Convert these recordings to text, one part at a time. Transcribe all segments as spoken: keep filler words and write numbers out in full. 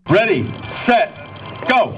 Ready, set, go.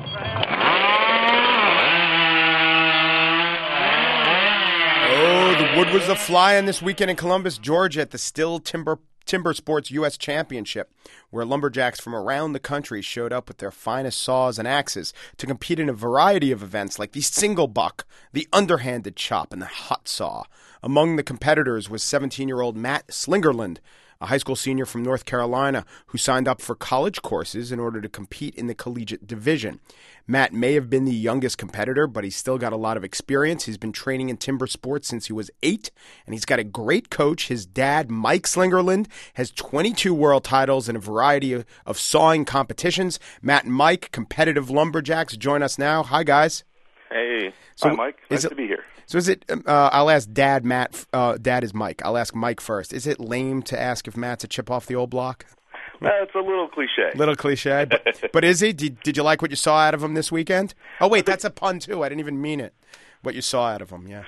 Oh, the wood was a-flying this weekend in Columbus, Georgia at the Still Timber Timber Sports U S Championship, where lumberjacks from around the country showed up with their finest saws and axes to compete in a variety of events like the single buck, the underhanded chop, and the hot saw. Among the competitors was seventeen-year-old Matt Slingerland, a high school senior from North Carolina who signed up for college courses in order to compete in the collegiate division. Matt may have been the youngest competitor, but he's still got a lot of experience. He's been training in timber sports since he was eight, and he's got a great coach. His dad, Mike Slingerland, has twenty-two world titles in a variety of, of sawing competitions. Matt and Mike, competitive lumberjacks, join us now. Hi, guys. Hey. So Hi, Mike. Nice it, to be here. So is it, uh, I'll ask Dad, Matt, uh, Dad is Mike. I'll ask Mike first. Is it lame to ask if Matt's a chip off the old block? Uh, it's a little cliche. Little cliche, but, but is he? Did, did you like what you saw out of him this weekend? Oh, wait, that's a pun, too. I didn't even mean it. What you saw out of him, yeah.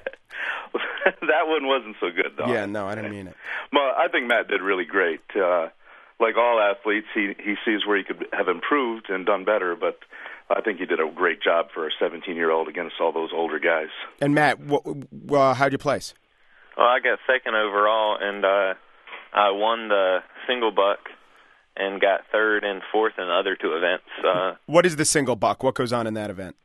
That one wasn't so good, though. Yeah, no, I didn't mean it. Well, I think Matt did really great. Uh, like all athletes, he, he sees where he could have improved and done better, but I think he did a great job for a seventeen-year-old against all those older guys. And, Matt, wh- uh, how'd you place? Well, I got second overall, and uh, I won the single buck and got third and fourth in the other two events. Uh, what is the single buck? What goes on in that event?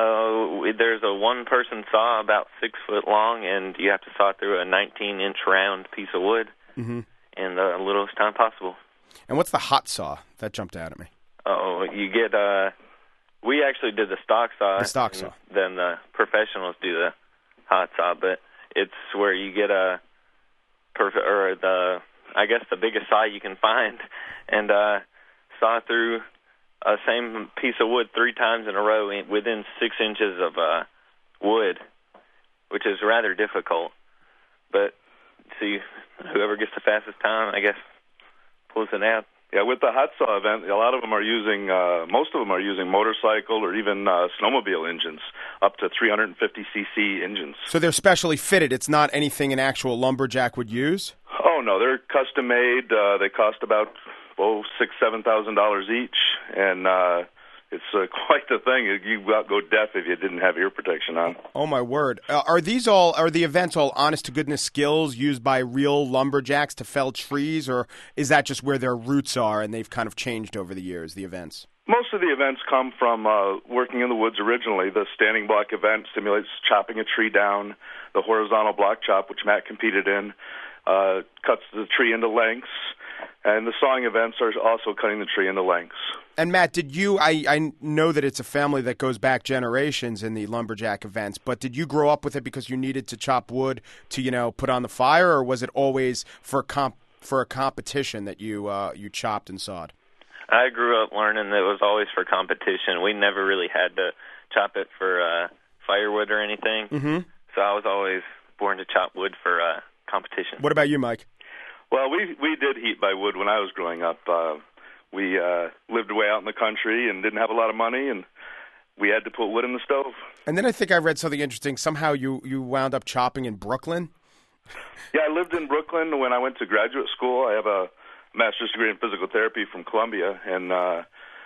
Uh, there's a one-person saw about six foot long, and you have to saw through a nineteen-inch round piece of wood mm-hmm. in the littlest time possible. And what's the hot saw? That jumped out at me. Oh, you get uh, we actually did the stock saw. The stock saw. Then the professionals do the hot saw, but it's where you get a perfect or the I guess the biggest saw you can find, and uh, saw through a same piece of wood three times in a row in, within six inches of uh, wood, which is rather difficult. But see, whoever gets the fastest time, I guess, pulls it out. Yeah, with the hot saw event, a lot of them are using, uh, most of them are using motorcycle or even uh, snowmobile engines, up to three hundred fifty c c engines. So they're specially fitted. It's not anything an actual lumberjack would use? Oh, no, they're custom made. Uh, they cost about, oh, six, seven thousand dollars each, and uh, it's uh, quite the thing. You go deaf if you didn't have ear protection on. Oh my word! Uh, are these all? Are the events all honest to goodness skills used by real lumberjacks to fell trees, or is that just where their roots are and they've kind of changed over the years? The events. Most of the events come from uh, working in the woods originally. The standing block event simulates chopping a tree down. The horizontal block chop, which Matt competed in, uh, cuts the tree into lengths. And the sawing events are also cutting the tree into lengths. And Matt, did you, I, I know that it's a family that goes back generations in the lumberjack events, but did you grow up with it because you needed to chop wood to, you know, put on the fire, or was it always for a, comp, for a competition that you uh, you chopped and sawed? I grew up learning that it was always for competition. We never really had to chop it for uh, firewood or anything, mm-hmm. so I was always born to chop wood for uh, competition. What about you, Mike? Well, we we did heat by wood when I was growing up. Uh, we uh, lived way out in the country and didn't have a lot of money, and we had to put wood in the stove. And then I think I read something interesting. Somehow you, you wound up chopping in Brooklyn? Yeah, I lived in Brooklyn when I went to graduate school. I have a master's degree in physical therapy from Columbia, and uh,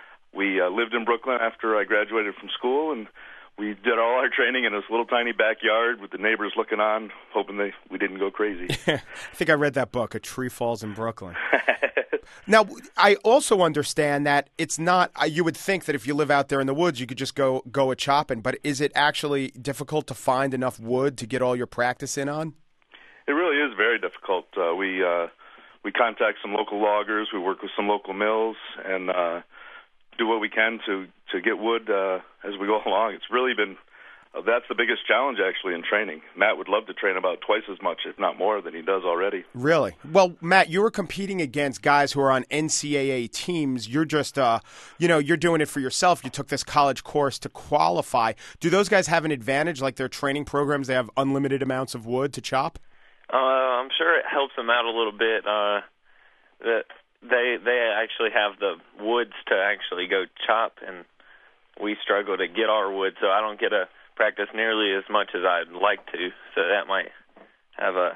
we uh, lived in Brooklyn after I graduated from school, and we did all our training in this little tiny backyard with the neighbors looking on, hoping they we didn't go crazy. I think I read that book, A Tree Falls in Brooklyn. Now, I also understand that it's not, you would think that if you live out there in the woods, you could just go, go a chopping, but is it actually difficult to find enough wood to get all your practice in on? It really is very difficult. Uh, we uh, we contact some local loggers, we work with some local mills, and uh, do what we can to, to get wood uh, as we go along. It's really been, uh, that's the biggest challenge actually in training. Matt would love to train about twice as much, if not more, than he does already. Really? Well, Matt, you were competing against guys who are on N C double A teams. You're just, uh, you know, you're doing it for yourself. You took this college course to qualify. Do those guys have an advantage, like their training programs? They have unlimited amounts of wood to chop? Uh, I'm sure it helps them out a little bit. Uh, that they they actually have the woods to actually go chop, and we struggle to get our wood, so I don't get to practice nearly as much as I'd like to. So that might have a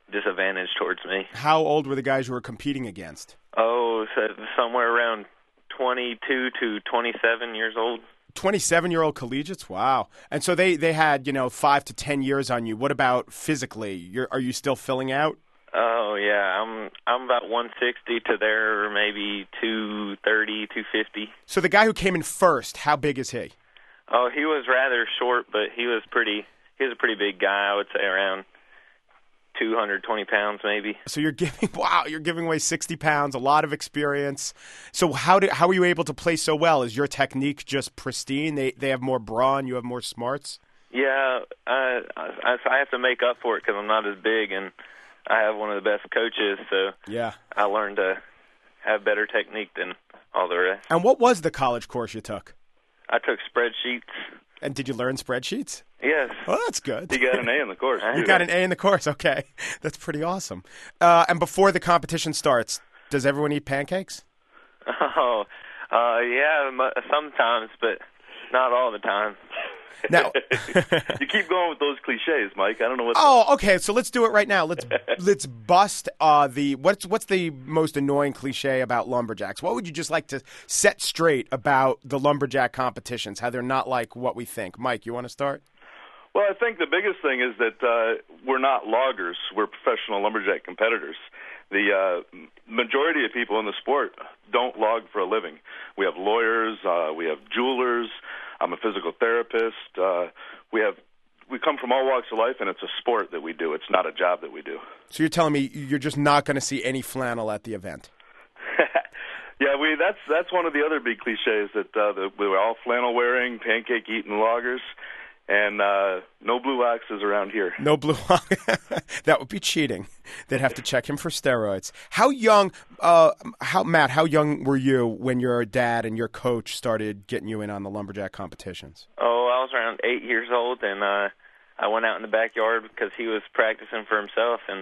disadvantage towards me. How old were the guys you were competing against? Oh, so somewhere around twenty-two to twenty-seven years old. twenty-seven-year-old collegiates? Wow. And so they, they had, you know, five to ten years on you. What about physically? You're, are you still filling out? Oh, yeah. I'm I'm about one sixty to their maybe two thirty, two fifty. So the guy who came in first, how big is he? Oh, he was rather short, but he was pretty. He was a pretty big guy. I would say around two hundred twenty pounds, maybe. So you're giving wow, you're giving away sixty pounds, a lot of experience. So how did how were you able to play so well? Is your technique just pristine? They they have more brawn, you have more smarts. Yeah, I I, I have to make up for it because I'm not as big, and I have one of the best coaches. So yeah, I learned to have better technique than all the rest. And what was the college course you took? I took spreadsheets. And did you learn spreadsheets? Yes. Oh, that's good. You got an A in the course. You got an A in the course. Okay. That's pretty awesome. Uh, and before the competition starts, does everyone eat pancakes? Oh, uh, yeah, sometimes, but not all the time. Now, you keep going with those cliches, Mike. I don't know what. Oh, okay. So let's do it right now. Let's let's bust uh, the what's what's the most annoying cliche about lumberjacks? What would you just like to set straight about the lumberjack competitions? How they're not like what we think. Mike, you want to start? Well, I think the biggest thing is that uh, we're not loggers. We're professional lumberjack competitors. The uh, majority of people in the sport don't log for a living. We have lawyers. Uh, we have jewelers. I'm a physical therapist. Uh, we have we come from all walks of life, and it's a sport that we do. It's not a job that we do. So you're telling me you're just not going to see any flannel at the event? Yeah, we that's that's one of the other big cliches that uh, the, we're all flannel wearing, pancake eating loggers. And uh, no blue oxes around here. No blue ox. That would be cheating. They'd have to check him for steroids. How young, uh, how Matt, how young were you when your dad and your coach started getting you in on the lumberjack competitions? Oh, I was around eight years old, and uh, I went out in the backyard because he was practicing for himself, and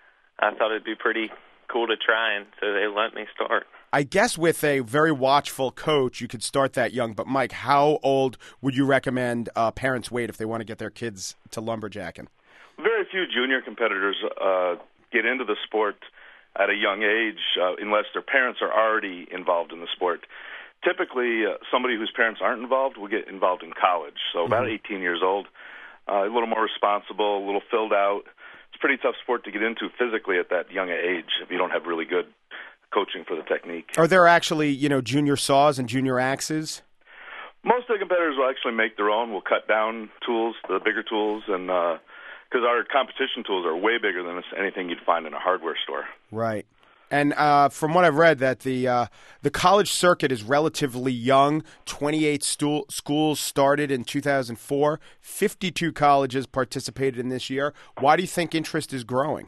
I thought it'd be pretty cool to try, and so they let me start. I guess with a very watchful coach, you could start that young. But, Mike, how old would you recommend uh, parents wait if they want to get their kids to lumberjacking? Very few junior competitors uh, get into the sport at a young age uh, unless their parents are already involved in the sport. Typically, uh, somebody whose parents aren't involved will get involved in college. So about mm-hmm. eighteen years old, uh, a little more responsible, a little filled out. It's a pretty tough sport to get into physically at that young age if you don't have really good coaching for the technique. Are there actually, you know, junior saws and junior axes? Most of the competitors will actually make their own. We'll cut down tools, the bigger tools, and because uh, our competition tools are way bigger than anything you'd find in a hardware store. Right. And uh, from what I've read, that the uh, the college circuit is relatively young. twenty-eight stool- schools started in two thousand four. fifty-two colleges participated in this year. Why do you think interest is growing?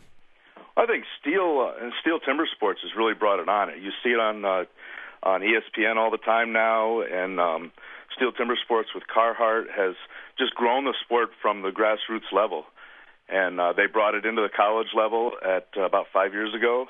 I think steel uh, and steel timber sports has really brought it on. You see it on uh, on E S P N all the time now, and um, steel timber sports with Carhartt has just grown the sport from the grassroots level, and uh, they brought it into the college level at uh, about five years ago,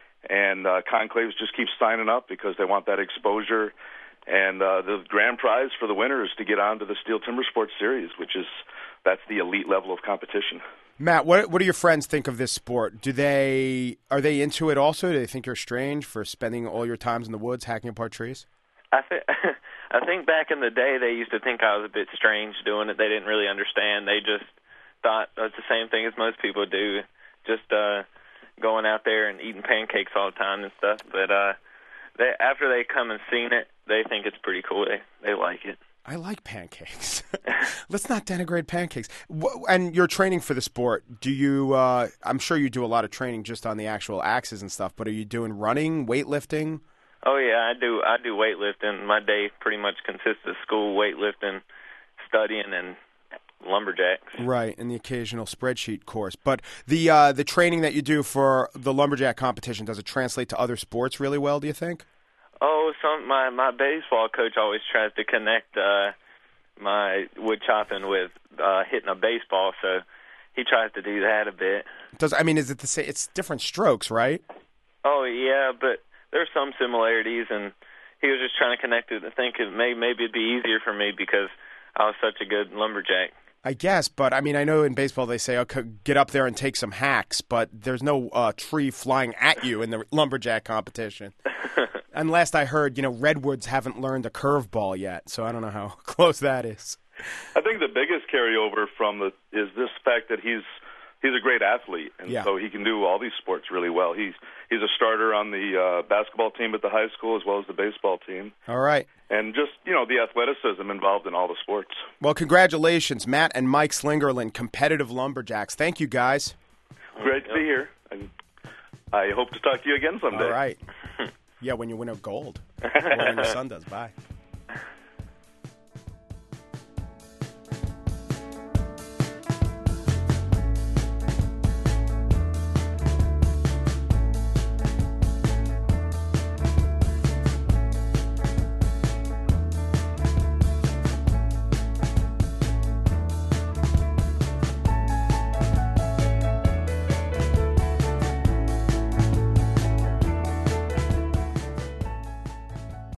and uh, Conclaves just keep signing up because they want that exposure, and uh, the grand prize for the winner is to get onto the Steel Timber Sports Series, which is that's the elite level of competition. Matt, what what do your friends think of this sport? Do they are they into it also? Do they think you're strange for spending all your times in the woods hacking apart trees? I think I think back in the day they used to think I was a bit strange doing it. They didn't really understand. They just thought it's the same thing as most people do, just uh, going out there and eating pancakes all the time and stuff. But uh, they after they come and seen it, they think it's pretty cool. They they like it. I like pancakes. Let's not denigrate pancakes. And you're training for the sport. Do you, uh, I'm sure you do a lot of training just on the actual axes and stuff, but are you doing running, weightlifting? Oh, yeah, I do I do weightlifting. My day pretty much consists of school, weightlifting, studying, and lumberjacks. Right, and the occasional spreadsheet course. But the uh, the training that you do for the lumberjack competition, does it translate to other sports really well, do you think? Oh, some my, my baseball coach always tries to connect uh, my wood chopping with uh, hitting a baseball, so he tries to do that a bit. Does I mean, is it the same? It's different strokes, right? Oh yeah, but there's some similarities, and he was just trying to connect it. I think it may maybe it'd be easier for me because I was such a good lumberjack. I guess, but I mean, I know in baseball they say, okay, get up there and take some hacks, but there's no uh, tree flying at you in the lumberjack competition. And last I heard, you know, redwoods haven't learned a curveball yet, so I don't know how close that is. I think the biggest carryover from the is this fact that he's he's a great athlete, and yeah. so he can do all these sports really well. He's he's a starter on the uh, basketball team at the high school as well as the baseball team. All right. And just, you know, the athleticism involved in all the sports. Well, congratulations, Matt and Mike Slingerland, competitive lumberjacks. Thank you, guys. Great to be here. And I hope to talk to you again someday. All right. Yeah, when you win a gold. Or when your son does. Bye.